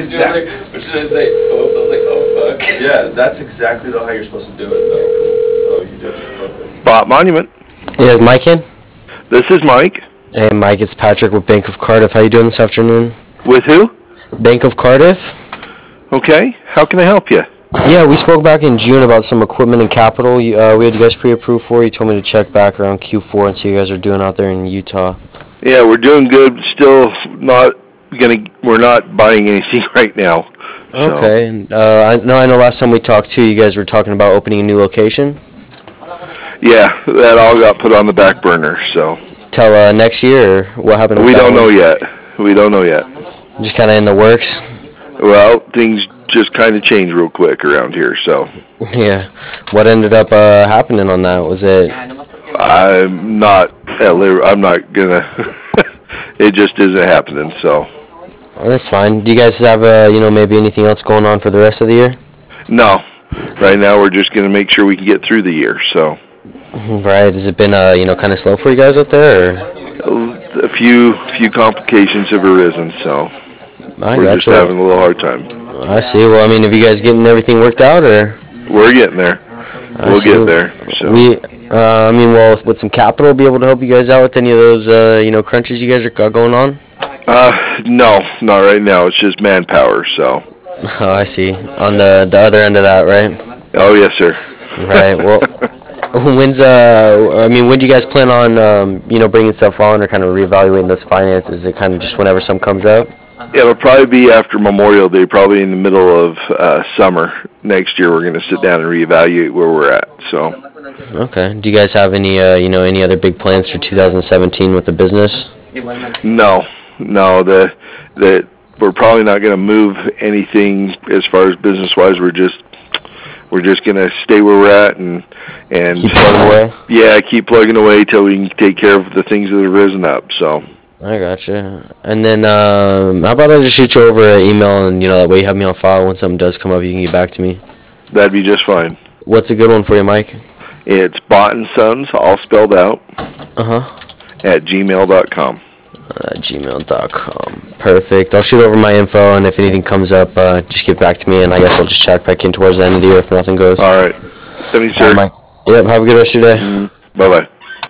exactly. What should I say? Oops. I was like, oh fuck. Yeah, that's exactly how you're supposed to do it. Oh, you did it perfect. Bot Monument. Yeah, is Mike in? This is Mike. Hey, Mike, it's Patrick with Bank of Cardiff. How you doing this afternoon? With who? Bank of Cardiff. Okay. How can I help you? Yeah, we spoke back in June about some equipment and capital. We had you guys pre-approved for. You told me to check back around Q4 and see how you guys are doing out there in Utah. Yeah, we're doing good. Still not we're not buying anything right now. So. Okay. And, I know last time we talked too, you guys were talking about opening a new location. Yeah, that all got put on the back burner. So. Till next year, or what happened? With We that don't one? know yet. We don't know yet. Just kind of in the works. Well, things just kind of changed real quick around here. So. Yeah. What ended up happening on that? Was it? I'm not gonna. It just isn't happening. So. Oh, that's fine. Do you guys have maybe anything else going on for the rest of the year? No. Right now, we're just gonna make sure we can get through the year. So. Right. Has it been kind of slow for you guys out there? Or? A few complications have arisen, so we're just having a little hard time. I see. Well, I mean, have you guys getting everything worked out, or? We're getting there. We'll get there. So. With some capital, be able to help you guys out with any of those, crunches you guys got going on? No, not right now. It's just manpower. So. Oh, I see. On the other end of that, right? Oh yes, sir. Right. Well. When do you guys plan on, bringing stuff on or kind of reevaluating those finances? Is it kind of just whenever some comes up? It'll probably be after Memorial Day, probably in the middle of summer next year. We're going to sit down and reevaluate where we're at. So. Okay. Do you guys have any, any other big plans for 2017 with the business? No. That we're probably not going to move anything as far as business-wise. We're just going to stay where we're at and keep plugging away? Yeah, keep plugging away till we can take care of the things that have risen up. So. I gotcha. And then how about I just shoot you over an email and, that way you have me on file. When something does come up, you can get back to me. That'd be just fine. What's a good one for you, Mike? It's Bot and Sons, all spelled out, at gmail.com. Gmail.com. Perfect. I'll shoot over my info, and if anything comes up, just get back to me, and I guess I'll just check back in towards the end of the year if nothing goes. All right. Thank you, sir. Mike. Yep, have a good rest of your day. Bye-bye.